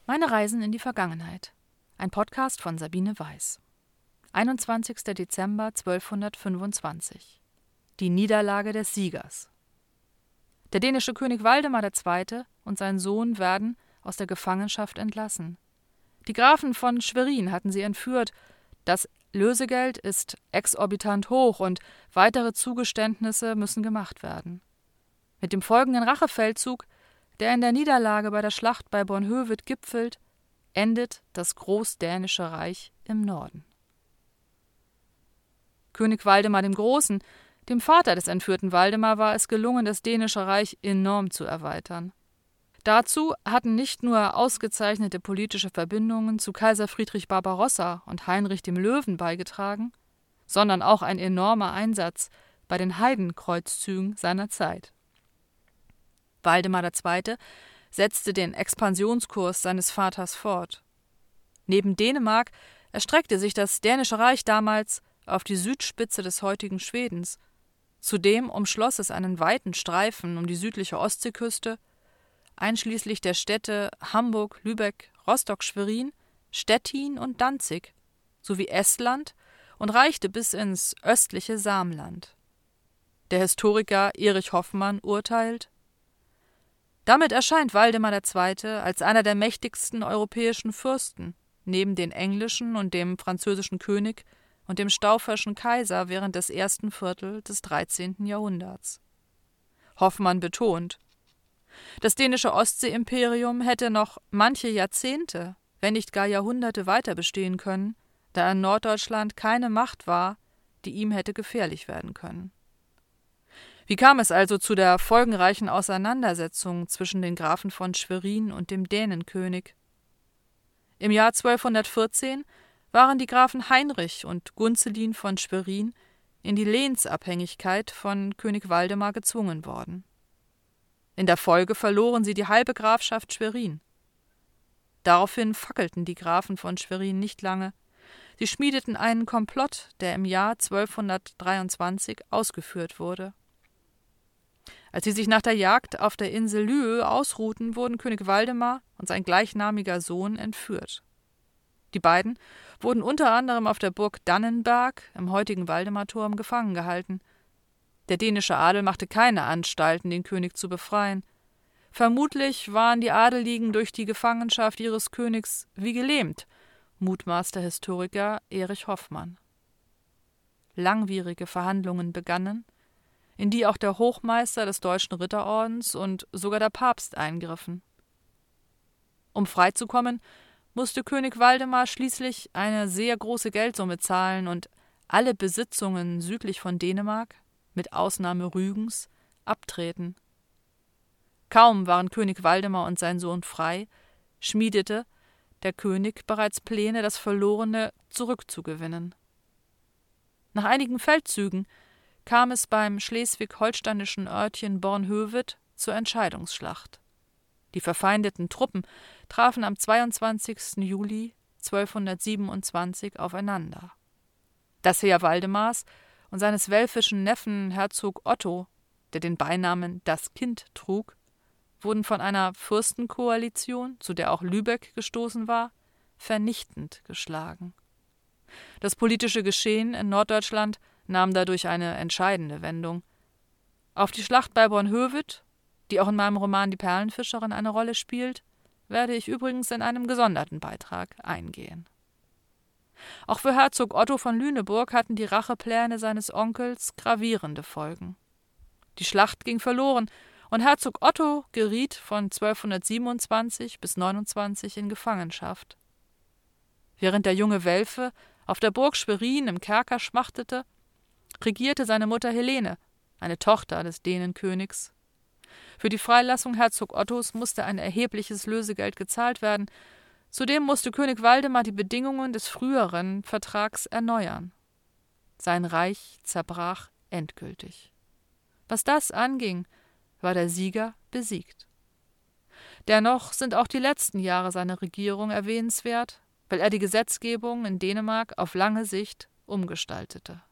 Meine Reisen in die Vergangenheit. Ein Podcast von Sabine Weiß. 21. Dezember 1225. Die Niederlage des Siegers. Der dänische König Waldemar II. Und sein Sohn werden aus der Gefangenschaft entlassen. Die Grafen von Schwerin hatten sie entführt. Das Lösegeld ist exorbitant hoch und weitere Zugeständnisse müssen gemacht werden. Mit dem folgenden Rachefeldzug, der in der Niederlage bei der Schlacht bei Bornhöved gipfelt, endet das Großdänische Reich im Norden. König Waldemar dem Großen, dem Vater des entführten Waldemar, war es gelungen, das dänische Reich enorm zu erweitern. Dazu hatten nicht nur ausgezeichnete politische Verbindungen zu Kaiser Friedrich Barbarossa und Heinrich dem Löwen beigetragen, sondern auch ein enormer Einsatz bei den Heidenkreuzzügen seiner Zeit. Waldemar II. Setzte den Expansionskurs seines Vaters fort. Neben Dänemark erstreckte sich das dänische Reich damals auf die Südspitze des heutigen Schwedens. Zudem umschloss es einen weiten Streifen um die südliche Ostseeküste, einschließlich der Städte Hamburg, Lübeck, Rostock, Schwerin, Stettin und Danzig, sowie Estland und reichte bis ins östliche Samland. Der Historiker Erich Hoffmann urteilt: Damit erscheint Waldemar II. Als einer der mächtigsten europäischen Fürsten, neben den englischen und dem französischen König und dem Stauferschen Kaiser während des ersten Viertel des 13. Jahrhunderts. Hoffmann betont: Das dänische Ostseeimperium hätte noch manche Jahrzehnte, wenn nicht gar Jahrhunderte weiter bestehen können, da in Norddeutschland keine Macht war, die ihm hätte gefährlich werden können. Wie kam es also zu der folgenreichen Auseinandersetzung zwischen den Grafen von Schwerin und dem Dänenkönig? Im Jahr 1214 waren die Grafen Heinrich und Gunzelin von Schwerin in die Lehnsabhängigkeit von König Waldemar gezwungen worden. In der Folge verloren sie die halbe Grafschaft Schwerin. Daraufhin fackelten die Grafen von Schwerin nicht lange. Sie schmiedeten einen Komplott, der im Jahr 1223 ausgeführt wurde. Als sie sich nach der Jagd auf der Insel Lüe ausruhten, wurden König Waldemar und sein gleichnamiger Sohn entführt. Die beiden wurden unter anderem auf der Burg Dannenberg im heutigen Waldemarturm gefangen gehalten. Der dänische Adel machte keine Anstalten, den König zu befreien. Vermutlich waren die Adeligen durch die Gefangenschaft ihres Königs wie gelähmt, mutmaßt der Historiker Erich Hoffmann. Langwierige Verhandlungen begannen, in die auch der Hochmeister des Deutschen Ritterordens und sogar der Papst eingriffen. Um freizukommen, musste König Waldemar schließlich eine sehr große Geldsumme zahlen und alle Besitzungen südlich von Dänemark, mit Ausnahme Rügens, abtreten. Kaum waren König Waldemar und sein Sohn frei, schmiedete der König bereits Pläne, das Verlorene zurückzugewinnen. Nach einigen Feldzügen kam es beim schleswig-holsteinischen Örtchen Bornhöved zur Entscheidungsschlacht. Die verfeindeten Truppen trafen am 22. Juli 1227 aufeinander. Das Heer Waldemars und seines welfischen Neffen Herzog Otto, der den Beinamen »das Kind« trug, wurden von einer Fürstenkoalition, zu der auch Lübeck gestoßen war, vernichtend geschlagen. Das politische Geschehen in Norddeutschland nahm dadurch eine entscheidende Wendung. Auf die Schlacht bei Bornhöved, die auch in meinem Roman »Die Perlenfischerin« eine Rolle spielt, werde ich übrigens in einem gesonderten Beitrag eingehen. Auch für Herzog Otto von Lüneburg hatten die Rachepläne seines Onkels gravierende Folgen. Die Schlacht ging verloren und Herzog Otto geriet von 1227 bis 29 in Gefangenschaft. Während der junge Welfe auf der Burg Schwerin im Kerker schmachtete, regierte seine Mutter Helene, eine Tochter des Dänenkönigs. Für die Freilassung Herzog Ottos musste ein erhebliches Lösegeld gezahlt werden. Zudem musste König Waldemar die Bedingungen des früheren Vertrags erneuern. Sein Reich zerbrach endgültig. Was das anging, war der Sieger besiegt. Dennoch sind auch die letzten Jahre seiner Regierung erwähnenswert, weil er die Gesetzgebung in Dänemark auf lange Sicht umgestaltete.